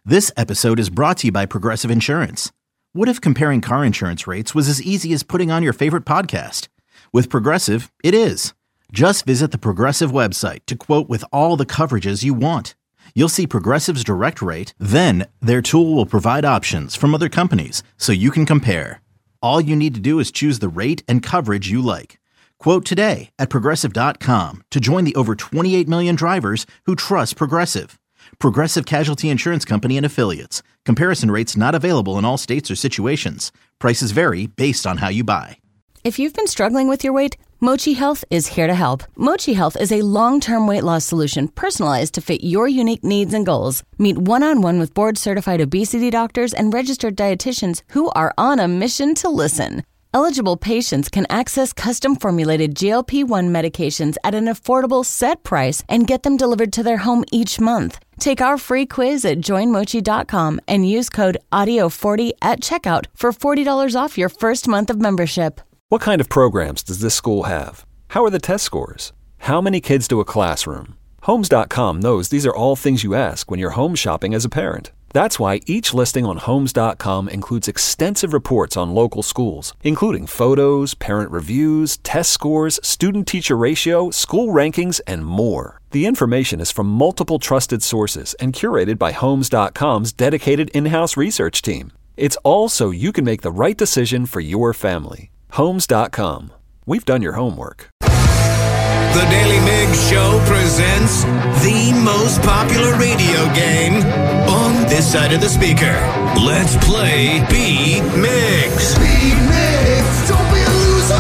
This episode is brought to you by Progressive Insurance. What if comparing car insurance rates was as easy as putting on your favorite podcast? With Progressive, it is. Just visit the Progressive website to quote with all the coverages you want. You'll see Progressive's direct rate, then their tool will provide options from other companies so you can compare. All you need to do is choose the rate and coverage you like. Quote today at Progressive.com to join the over 28 million drivers who trust Progressive. Progressive Casualty Insurance Company and Affiliates. Comparison rates not available in all states or situations. Prices vary based on how you buy. If you've been struggling with your weight, Mochi Health is here to help. Mochi Health is a long-term weight loss solution personalized to fit your unique needs and goals. Meet one-on-one with board-certified obesity doctors and registered dietitians who are on a mission to listen. Eligible patients can access custom-formulated GLP-1 medications at an affordable set price and get them delivered to their home each month. Take our free quiz at joinmochi.com and use code AUDIO40 at checkout for $40 off your first month of membership. What kind of programs does this school have? How are the test scores? How many kids do a classroom? Homes.com knows these are all things you ask when you're home shopping as a parent. That's why each listing on Homes.com includes extensive reports on local schools, including photos, parent reviews, test scores, student-teacher ratio, school rankings, and more. The information is from multiple trusted sources and curated by Homes.com's dedicated in-house research team. It's all so you can make the right decision for your family. Homes.com. We've done your homework. The Daily Migs Show presents the most popular radio game on this side of the speaker. Let's play Beat Migs. Beat Migs, don't be a loser.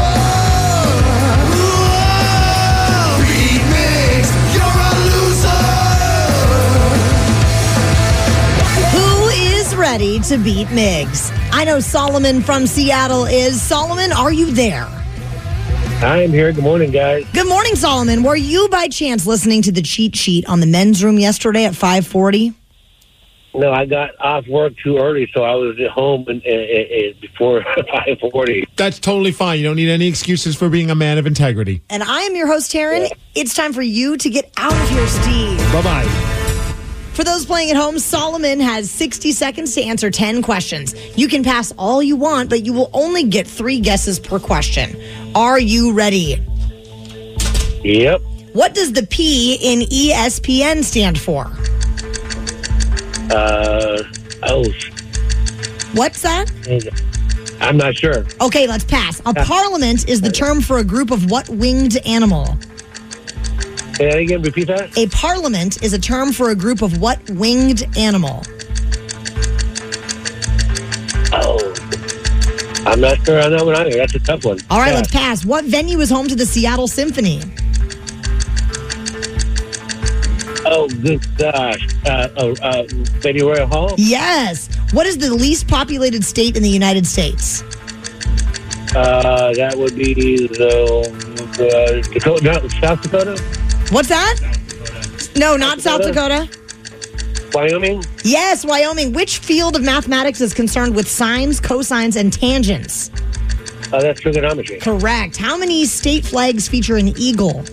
Whoa. Beat Migs, you're a loser. Who is ready to beat Migs? I know Solomon from Seattle is. Solomon, are you there? I am here. Good morning, guys. Good morning, Solomon. Were you by chance listening to the cheat sheet on the men's room yesterday at 5:40? No, I got off work too early, so I was at home before 5:40. That's totally fine. You don't need any excuses for being a man of integrity. And I am your host, Taryn. Yeah. It's time for you to get out of here, Steve. Bye-bye. For those playing at home, Solomon has 60 seconds to answer 10 questions. You can pass all you want, but you will only get 3 guesses per question. Are you ready? Yep. What does the P in ESPN stand for? What's that? I'm not sure. Okay, let's pass. A parliament is the term for a group of what winged animal? Say that again, repeat that. A parliament is a term for a group of what winged animal? Oh, I'm not sure on that one either. That's a tough one. All right, let's pass. What venue is home to the Seattle Symphony? Oh, good gosh. Betty Royal Hall? Yes. What is the least populated state in the United States? That would be South Dakota? What's that? No, not South Dakota. Wyoming? Yes, Wyoming. Which field of mathematics is concerned with sines, cosines, and tangents? That's trigonometry. Correct. How many state flags feature an eagle?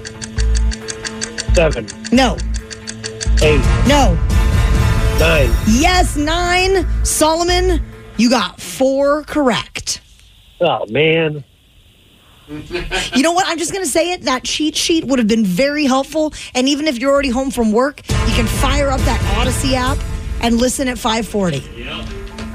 7. No. 8. No. 9. Yes, 9. Solomon, you got 4 correct. Oh, man. You know what? I'm just going to say it. That cheat sheet would have been very helpful. And even if you're already home from work, you can fire up that Odyssey app and listen at 5:40. Yep.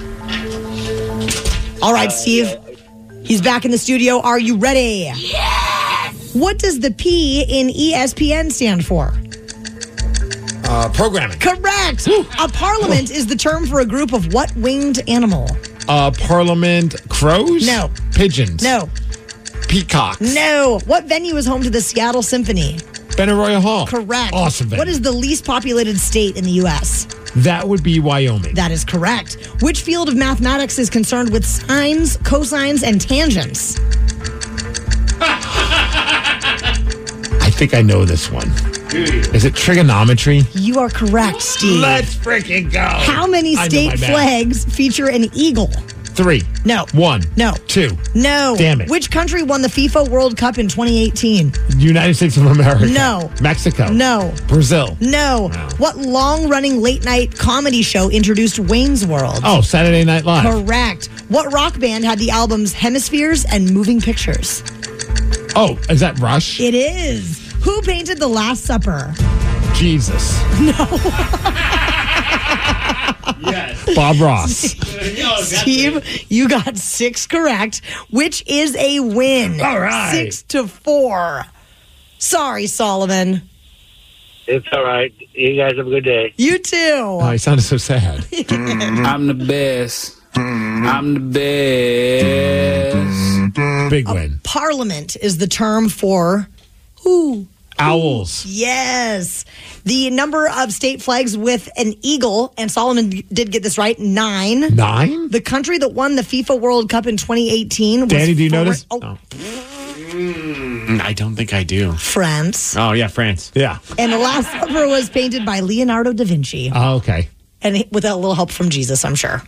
All right, Steve. Yeah. He's back in the studio. Are you ready? Yes! What does the P in ESPN stand for? Programming. Correct. A parliament is the term for a group of what winged animal? Parliament. Crows? No. Pigeons? No. Peacocks? No. What venue is home to the Seattle Symphony? Betty Royal Hall. Correct. Awesome venue. What is the least populated state in the U.S.? That would be Wyoming. That is correct. Which field of mathematics is concerned with sines, cosines, and tangents? I think I know this one. Is it trigonometry? You are correct, Steve. Let's freaking go. How many state flags feature an eagle? 3. No. 1. No. 2. No. Damn it. Which country won the FIFA World Cup in 2018? United States of America. No. Mexico. No. Brazil. No. What long-running late-night comedy show introduced Wayne's World? Oh, Saturday Night Live. Correct. What rock band had the albums Hemispheres and Moving Pictures? Oh, is that Rush? It is. Who painted The Last Supper? Jesus. Yes. Bob Ross. Steve, you got 6 correct, which is a win. All right. 6-4. Sorry, Solomon. It's all right. You guys have a good day. You too. Oh, he sounded so sad. I'm the best. I'm the best. Big win. Parliament is the term for who? Owls. Yes. The number of state flags with an eagle, and Solomon did get this right, 9. 9? The country that won the FIFA World Cup in 2018 was Danny, do you notice? Oh, I don't think I do. France. Oh, yeah, France. Yeah. And The Last Supper was painted by Leonardo da Vinci. Oh, okay. And with a little help from Jesus, I'm sure.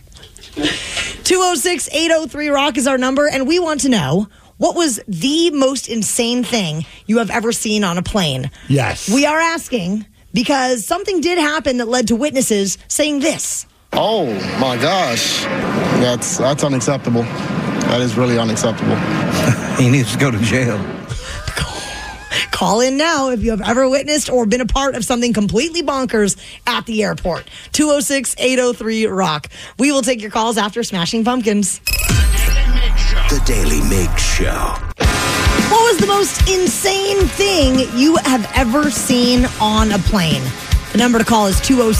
206-803-ROCK is our number, and we want to know, what was the most insane thing you have ever seen on a plane? Yes. We are asking because something did happen that led to witnesses saying this. Oh, my gosh. That's unacceptable. That is really unacceptable. He needs to go to jail. Call in now if you have ever witnessed or been a part of something completely bonkers at the airport. 206-803-ROCK. We will take your calls after Smashing Pumpkins. The Daily Mix Show. What was the most insane thing you have ever seen on a plane? The number to call is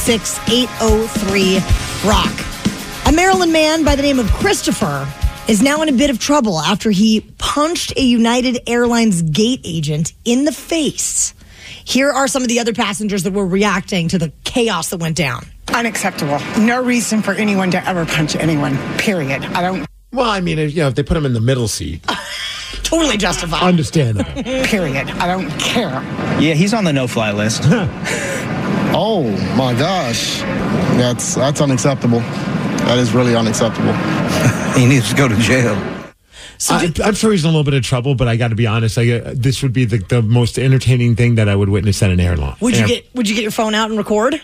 206-803-ROCK. A Maryland man by the name of Christopher is now in a bit of trouble after he punched a United Airlines gate agent in the face. Here are some of the other passengers that were reacting to the chaos that went down. Unacceptable. No reason for anyone to ever punch anyone, period. Well, I mean, if they put him in the middle seat. Totally justified. Understandable. Period. I don't care. Yeah, he's on the no-fly list. Oh, my gosh. That's unacceptable. That is really unacceptable. He needs to go to jail. So I'm sure he's in a little bit of trouble, but I got to be honest. This would be the most entertaining thing that I would witness at an airline. Would you get your phone out and record?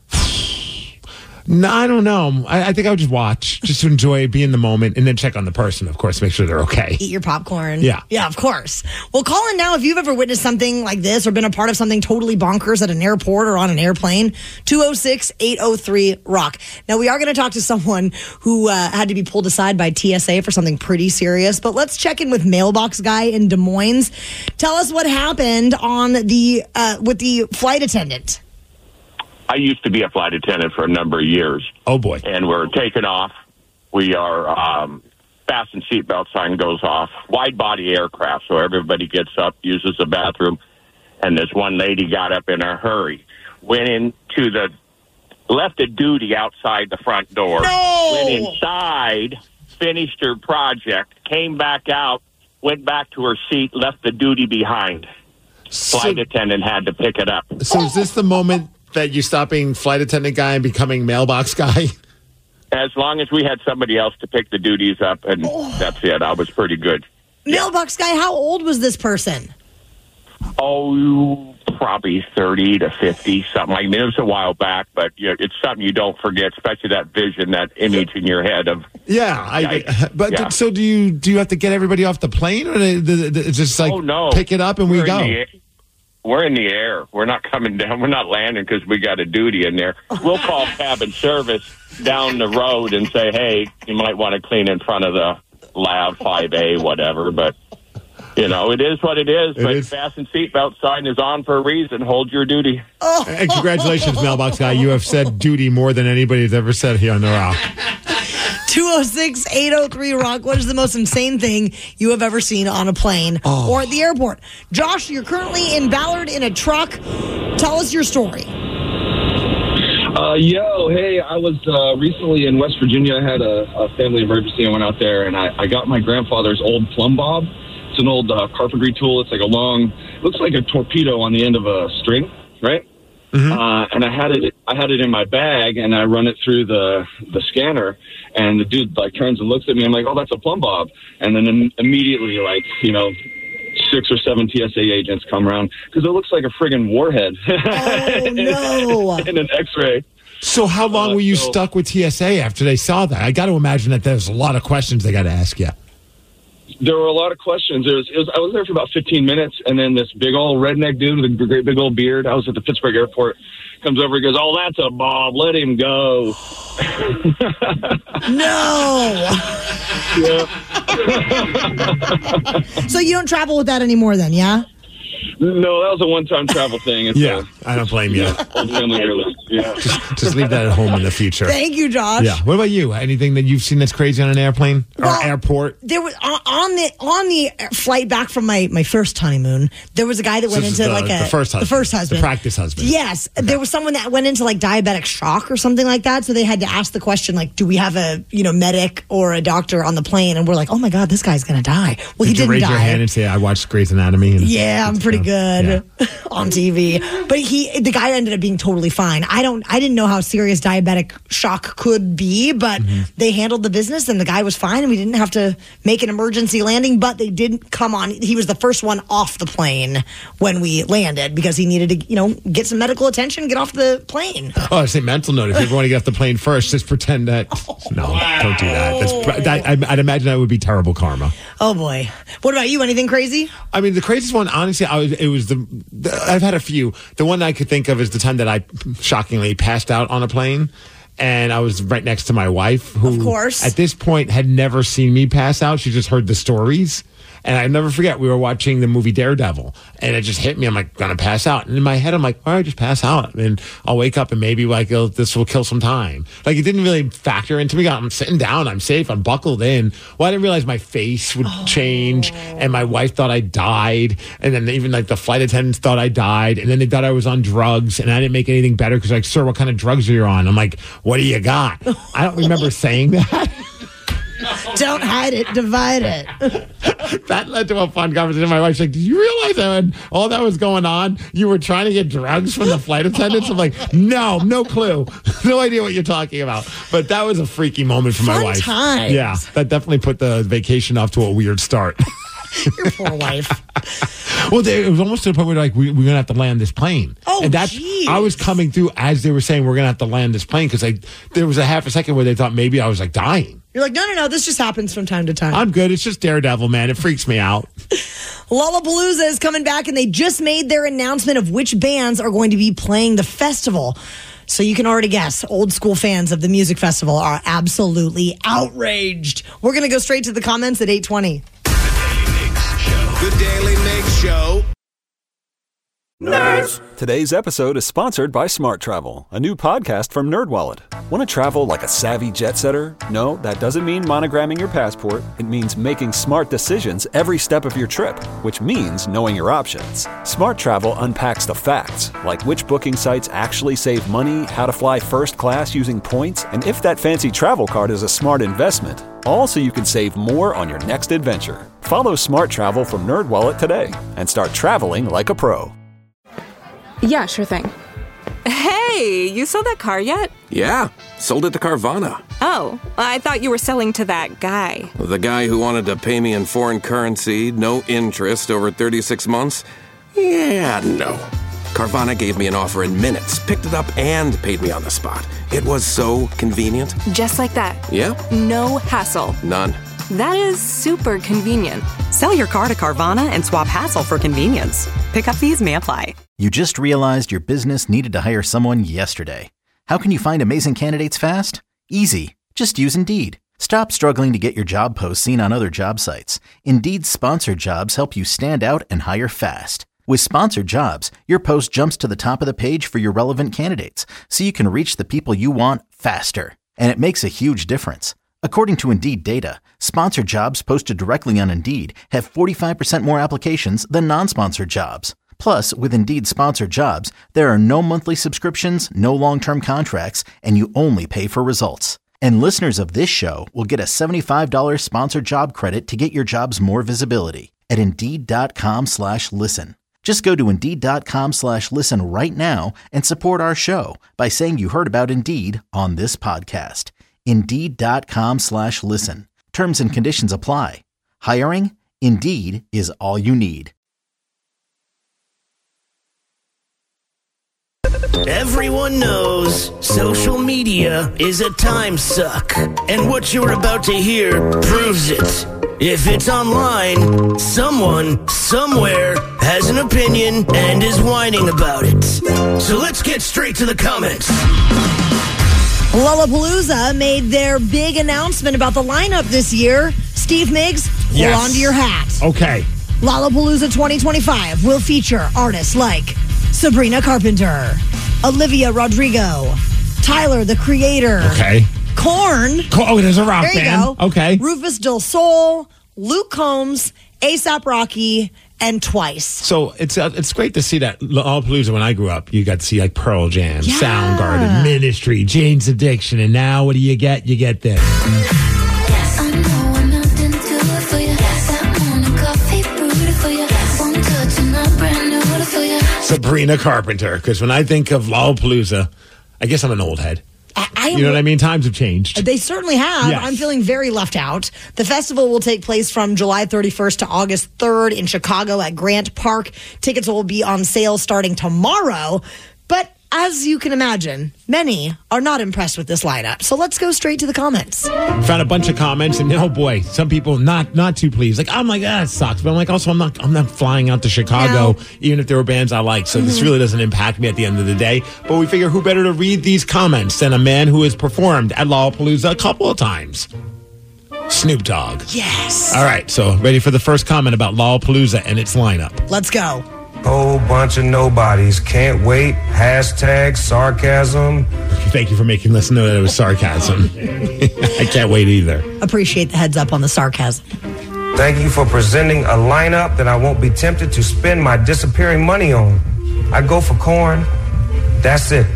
No, I don't know. I think I would just watch, just to enjoy, be in the moment, and then check on the person, of course, make sure they're okay. Eat your popcorn. Yeah. Yeah, of course. Well, call in now if you've ever witnessed something like this or been a part of something totally bonkers at an airport or on an airplane. 206-803-ROCK. Now, we are going to talk to someone who had to be pulled aside by TSA for something pretty serious, but let's check in with Mailbox Guy in Des Moines. Tell us what happened on the with the flight attendant. I used to be a flight attendant for a number of years. Oh, boy. And we're taking off. We are fasten seatbelt sign goes off. Wide-body aircraft, so everybody gets up, uses the bathroom. And this one lady got up in a hurry, went into left a duty outside the front door. No! Went inside, finished her project, came back out, went back to her seat, left the duty behind. Flight attendant had to pick it up. So is this the moment that you stop being flight attendant guy and becoming mailbox guy? As long as we had somebody else to pick the duties up, and that's it. I was pretty good. Mailbox Guy, how old was this person? Oh, probably 30 to 50, something like that. It was a while back, but it's something you don't forget, especially that vision, that image in your head of... Yeah, so do you have to get everybody off the plane, or just like pick it up and we go? We're in the air. We're not coming down. We're not landing because we got a duty in there. We'll call cabin service down the road and say, hey, you might want to clean in front of the lab 5A, whatever. But, it is what it is. But fasten seatbelt sign is on for a reason. Hold your duty. Oh. And congratulations, Mailbox Guy. You have said duty more than anybody's ever said here on The Rock. 206-803-ROCK. What is the most insane thing you have ever seen on a plane or at the airport? Josh, you're currently in Ballard in a truck. Tell us your story. Hey, I was recently in West Virginia. I had a family emergency. I went out there, and I got my grandfather's old plumb bob. It's an old carpentry tool. It's like looks like a torpedo on the end of a string, right? And I had it in my bag, and I run it through the scanner, and the dude like turns and looks at me. I'm like, oh, that's a plumb bob. And then immediately, like, 6 or 7 TSA agents come around because it looks like a friggin' warhead. Oh, no. In an X-ray. So how long were you stuck with TSA after they saw that? I got to imagine that there's a lot of questions they got to ask you. There were a lot of questions. I was there for about 15 minutes, and then this big old redneck dude with a great big old beard, I was at the Pittsburgh airport, comes over and goes, oh, that's a Bob. Let him go. No. Yeah. So you don't travel with that anymore then, yeah? No, that was a one-time travel thing. I don't blame you. Old family heirloom. Yeah. Just leave that at home in the future. Thank you, Josh. Yeah. What about you? Anything that you've seen that's crazy on an airplane or airport? There was on the flight back from my first honeymoon. There was a guy that went into the first husband, the practice husband. Yes, okay. There was someone that went into like diabetic shock or something like that. So they had to ask the question like, do we have a medic or a doctor on the plane? And we're like, oh my god, this guy's gonna die. Well, he didn't die. Raise your hand and say, I watched Grey's Anatomy. Yeah, I'm pretty good on TV. But the guy ended up being totally fine. I didn't know how serious diabetic shock could be, but they handled the business and the guy was fine and we didn't have to make an emergency landing, but they didn't come on. He was the first one off the plane when we landed because he needed to, get some medical attention, get off the plane. Oh, I say mental note. If you ever want to get off the plane first, just pretend that. No, don't do that. I'd imagine that would be terrible karma. Oh boy. What about you? Anything crazy? I mean, the craziest one, honestly, I've had a few. The one I could think of is the time that I shockingly passed out on a plane. And I was right next to my wife, who, of course, at this point had never seen me pass out. She just heard the stories. And I never forget, we were watching the movie Daredevil, and it just hit me. I'm like, gonna pass out. And in my head, I'm like, all right, just pass out. And I'll wake up and maybe this will kill some time. Like, it didn't really factor into me. I'm sitting down, I'm safe, I'm buckled in. Well, I didn't realize my face would change, and my wife thought I died. And then even like the flight attendants thought I died. And then they thought I was on drugs, and I didn't make anything better because like, sir, what kind of drugs are you on? I'm like, what do you got? I don't remember saying that. Don't hide it, divide it. That led to a fun conversation. My wife's like, did you realize that when all that was going on, you were trying to get drugs from the flight attendants? I'm like, no clue. No idea what you're talking about. But that was a freaky moment for my wife. Times. Yeah, that definitely put the vacation off to a weird start. Your poor wife. Well, it was almost to the point where like we're going to have to land this plane. Oh, and I was coming through as they were saying we're going to have to land this plane because there was a half a second where they thought maybe I was like dying. You're like, no, this just happens from time to time. I'm good. It's just Daredevil, man. It freaks me out. Lollapalooza is coming back, and they just made their announcement of which bands are going to be playing the festival. So you can already guess, old school fans of the music festival are absolutely outraged. We're going to go straight to the comments at 8:20. The Daily Mix Show. Nerds! Today's episode is sponsored by Smart Travel, a new podcast from NerdWallet. Want to travel like a savvy jet setter? No, that doesn't mean monogramming your passport. It means making smart decisions every step of your trip, which means knowing your options. Smart Travel unpacks the facts, like which booking sites actually save money, how to fly first class using points, and if that fancy travel card is a smart investment. All so you can save more on your next adventure. Follow Smart Travel from NerdWallet today and start traveling like a pro. Yeah, sure thing. Hey, you sold that car yet? Yeah, sold it to Carvana. Oh, I thought you were selling to that guy. The guy who wanted to pay me in foreign currency, no interest, over 36 months? Yeah, no. Carvana gave me an offer in minutes, picked it up, and paid me on the spot. It was so convenient. Just like that. Yeah? No hassle. None. That is super convenient. Sell your car to Carvana and swap hassle for convenience. Pickup fees may apply. You just realized your business needed to hire someone yesterday. How can you find amazing candidates fast? Easy. Just use Indeed. Stop struggling to get your job posts seen on other job sites. Indeed's sponsored jobs help you stand out and hire fast. With sponsored jobs, your post jumps to the top of the page for your relevant candidates, so you can reach the people you want faster. And it makes a huge difference. According to Indeed data, sponsored jobs posted directly on Indeed have 45% more applications than non-sponsored jobs. Plus, with Indeed sponsored jobs, there are no monthly subscriptions, no long-term contracts, and you only pay for results. And listeners of this show will get a $75 sponsored job credit to get your jobs more visibility at Indeed.com/listen. Just go to Indeed.com/listen right now and support our show by saying you heard about Indeed on this podcast. Indeed.com/listen. Terms and conditions apply. Hiring? Indeed is all you need. Everyone knows social media is a time suck, and what you're about to hear proves it. If it's online, someone, somewhere, has an opinion and is whining about it. So let's get straight to the comments. Lollapalooza made their big announcement about the lineup this year. Steve Miggs, Yes. hold on to your hat. Okay. Lollapalooza 2025 will feature artists like Sabrina Carpenter, Olivia Rodrigo, Tyler, the Creator. Okay. Korn. Oh, there's a rock there you band. go. Okay. Rufus Del Sol, Luke Combs, A$AP Rocky, and Twice. So it's great to see that Lollapalooza. When I grew up, you got to see like Pearl Jam, Yeah. Soundgarden, Ministry, Jane's Addiction, and now what do you get? You get this. Sabrina Carpenter. Because when I think of Lollapalooza, I guess I'm an old head. You know what I mean? Times have changed. They certainly have. Yes. I'm feeling very left out. The festival will take place from July 31st to August 3rd in Chicago at Grant Park. Tickets will be on sale starting tomorrow. But as you can imagine, many are not impressed with this lineup. So let's go straight to the comments. Found a bunch of comments, and oh boy, some people not too pleased. Like I'm like, it sucks, but I'm like, also I'm not flying out to Chicago, even if there were bands I like. So this really doesn't impact me at the end of the day. But we figure, who better to read these comments than a man who has performed at Lollapalooza a couple of times? Snoop Dogg. Yes. All right, so ready for the first comment about Lollapalooza and its lineup. Let's go. Whole bunch of nobodies. Can't wait. Hashtag sarcasm. Thank you for making us know that it was sarcasm. I can't wait either. Appreciate the heads up on the sarcasm. Thank you for presenting a lineup that I won't be tempted to spend my disappearing money on. I go for Korn. That's it.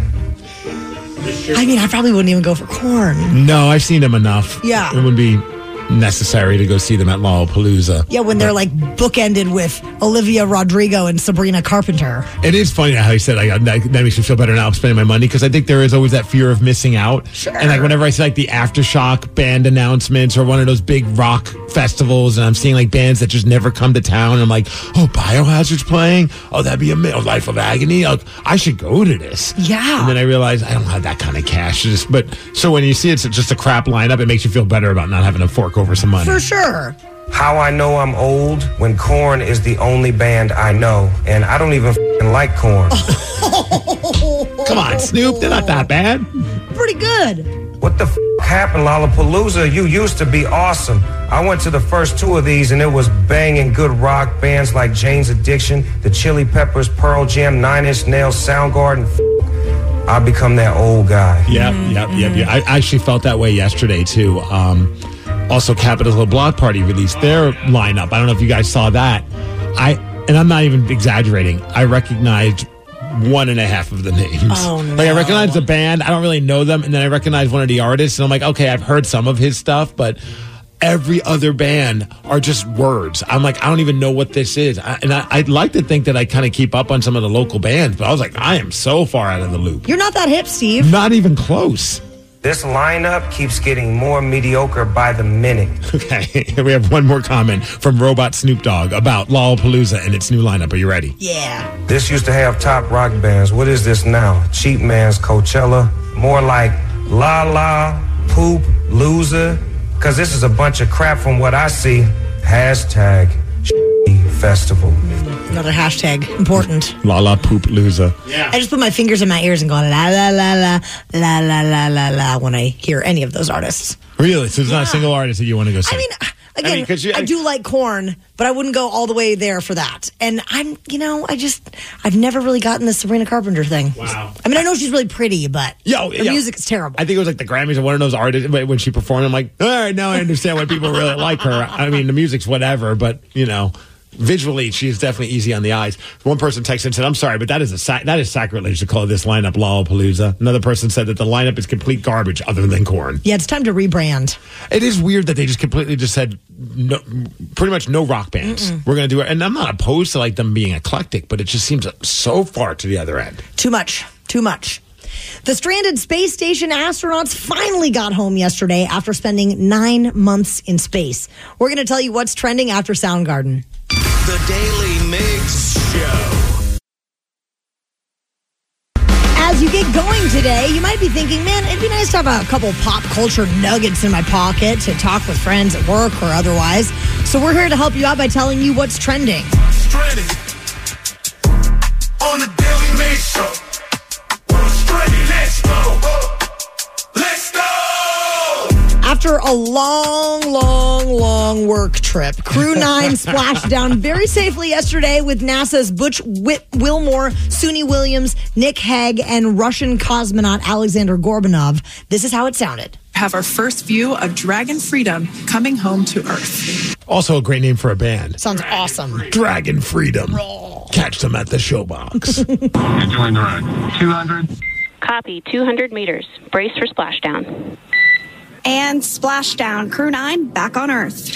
I mean, I probably wouldn't even go for Korn. No, I've seen them enough. Yeah. It would be necessary to go see them at Lollapalooza. Yeah, when they're like bookended with Olivia Rodrigo and Sabrina Carpenter. It is funny how he said that makes me feel better now spending my money, because I think there is always that fear of missing out. Sure. And like whenever I see like the Aftershock band announcements or one of those big rock festivals, and I'm seeing like bands that just never come to town, I'm like, oh, Biohazard's playing? Oh, that'd be a Life of Agony? Oh, I should go to this. Yeah. And then I realize I don't have that kind of cash. But so when you see it's just a crap lineup, it makes you feel better about not having to fork over some money. For sure. How I know I'm old when Korn is the only band I know. And I don't even like Korn. Come on, Snoop. They're not that bad. Pretty good. What the happened, Lollapalooza? You used to be awesome. I went to the first two of these, and it was banging good rock bands like Jane's Addiction, the Chili Peppers, Pearl Jam, Nine Inch Nails, Soundgarden. I've become that old guy. Yep. I actually felt that way yesterday, too. Also, Capitol Block Party released their lineup. I don't know if you guys saw that. And I'm not even exaggerating. I recognized 1.5 of the names. Oh, no. Like, I recognize the band. I don't really know them. And then I recognize one of the artists. And I'm like, okay, I've heard some of his stuff, but every other band are just words. I'm like, I don't even know what this is. I'd like to think that I kind of keep up on some of the local bands, but I was like, I am so far out of the loop. You're not that hip, Steve. Not even close. This lineup keeps getting more mediocre by the minute. Okay, we have one more comment from Robot Snoop Dogg about Lollapalooza and its new lineup. Are you ready? Yeah. This used to have top rock bands. What is this now? Cheap Man's Coachella? More like La La, Poop, Loser? Because this is a bunch of crap from what I see. Hashtag festival. Another hashtag. Important. La La Poop Loser. Yeah. I just put my fingers in my ears and go la la la la la la la la la when I hear any of those artists. Really? So there's not a single artist that you want to go see? I mean, again, I do like Korn, but I wouldn't go all the way there for that. And I've never really gotten the Sabrina Carpenter thing. Wow. I mean, I know she's really pretty, but her music is terrible. I think it was like the Grammys or one of those artists when she performed. I'm like, all right, now I understand why people really like her. I mean, the music's whatever, but visually, she is definitely easy on the eyes. One person texted and said, I'm sorry, but that is sacrilege to call this lineup Lollapalooza. Another person said that the lineup is complete garbage other than corn. Yeah, it's time to rebrand. It is weird that they just completely just said no, pretty much no rock bands. We're going to do it. And I'm not opposed to like them being eclectic, but it just seems so far to the other end. Too much. The stranded space station astronauts finally got home yesterday after spending 9 months in space. We're going to tell you what's trending after Soundgarden. The Daily Mix Show. As you get going today, you might be thinking, man, it'd be nice to have a couple pop culture nuggets in my pocket to talk with friends at work or otherwise. So we're here to help you out by telling you what's trending. Stranded on the Daily Mix Show. Let's go. Let's go. After a long work trip, Crew 9 splashed down very safely yesterday with NASA's Butch Wilmore, Suni Williams, Nick Hague, and Russian cosmonaut Alexander Gorbanov. This is how it sounded. Have our first view of Dragon Freedom coming home to Earth. Also a great name for a band. Sounds awesome. Dragon Freedom. Catch them at the Showbox. Enjoying the ride. 200. Copy, 200 meters. Brace for splashdown. And splashdown. Crew 9 back on Earth.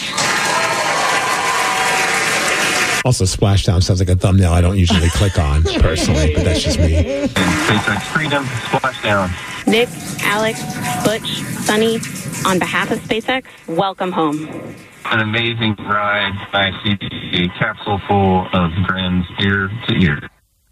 Also, splashdown sounds like a thumbnail I don't usually click on personally, but that's just me. And SpaceX Freedom, splashdown. Nick, Alex, Butch, Sunny, on behalf of SpaceX, welcome home. An amazing ride. I see a capsule full of grins ear to ear.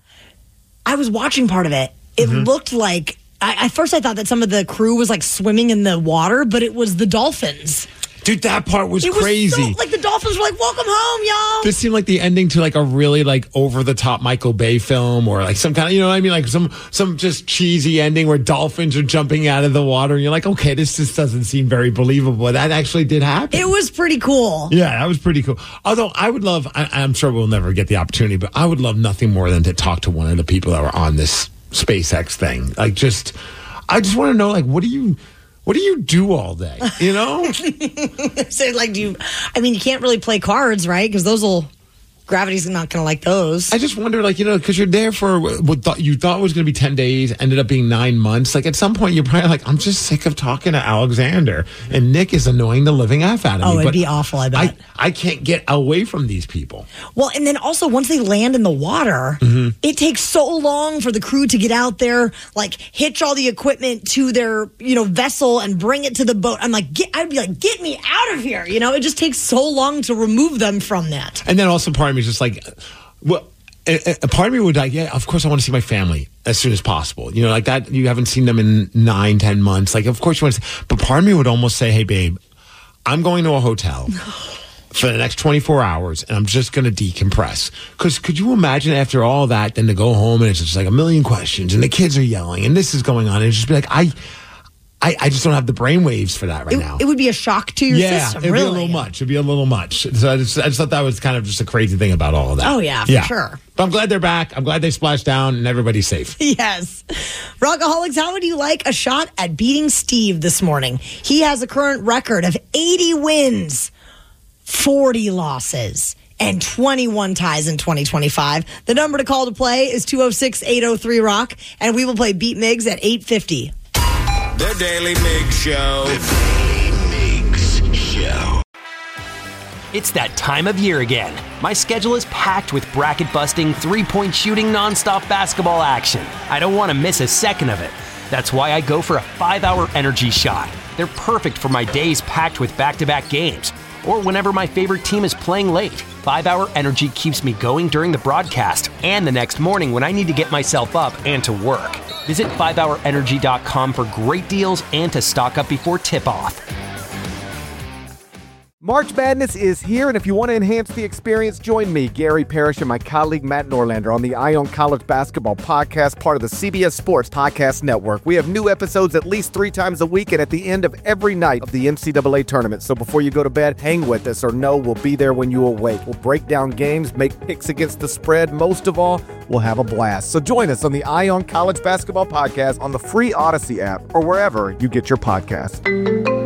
I was watching part of it. It looked like, at first I thought that some of the crew was like swimming in the water, but it was the dolphins. Dude, that part was crazy. So, like the dolphins were like, welcome home, y'all. This seemed like the ending to like a really like over the top Michael Bay film or like some kind of, you know what I mean? Like some just cheesy ending where dolphins are jumping out of the water and you're like, okay, this just doesn't seem very believable. That actually did happen. It was pretty cool. Yeah, that was pretty cool. Although I would love, I'm sure we'll never get the opportunity, but I would love nothing more than to talk to one of the people that were on this SpaceX thing. Like I just want to know, like, what do you do all day? You know? So, like, you can't really play cards, right? Because gravity's not going to like those. I just wonder, like, you know, because you're there for what you thought was going to be 10 days, ended up being 9 months. Like, at some point, you're probably like, I'm just sick of talking to Alexander. And Nick is annoying the living F out of me. Oh, it'd be awful, I bet. I can't get away from these people. Well, and then also, once they land in the water, it takes so long for the crew to get out there, like, hitch all the equipment to their, vessel and bring it to the boat. I'd be like, get me out of here. You know, it just takes so long to remove them from that. And then also part of me is just like, well, a part of me would like, yeah, of course I want to see my family as soon as possible. You know, like that, you haven't seen them in 9-10 months. Like, of course you want to see, but part of me would almost say, hey, babe, I'm going to a hotel for the next 24 hours and I'm just going to decompress. Because could you imagine after all that, then to go home and it's just like a million questions and the kids are yelling and this is going on and it's just be like, I just don't have the brainwaves for that now. It would be a shock to your system, it'd really. be a little much. It'd be a little much. So I just thought that was kind of just a crazy thing about all of that. Oh, yeah, for sure. But I'm glad they're back. I'm glad they splashed down and everybody's safe. Yes. Rockaholics, how would you like a shot at beating Steve this morning? He has a current record of 80 wins, 40 losses, and 21 ties in 2025. The number to call to play is 206-803-ROCK, and we will play Beat Migs at 8:50. The Daily Mix Show. The Daily Mix Show. It's that time of year again. My schedule is packed with bracket-busting, three-point shooting, nonstop basketball action. I don't want to miss a second of it. That's why I go for a 5-hour energy shot. They're perfect for my days packed with back-to-back games, or whenever my favorite team is playing late. 5-hour energy keeps me going during the broadcast and the next morning when I need to get myself up and to work. Visit 5hourenergy.com for great deals and to stock up before tip-off. March Madness is here, and if you want to enhance the experience, join me, Gary Parrish, and my colleague Matt Norlander on the Eye on College Basketball Podcast, part of the CBS Sports Podcast Network. We have new episodes at least 3 times a week and at the end of every night of the NCAA tournament. So before you go to bed, hang with us, or know we'll be there when you awake. We'll break down games, make picks against the spread. Most of all, we'll have a blast. So join us on the Eye on College Basketball Podcast on the free Odyssey app or wherever you get your podcasts.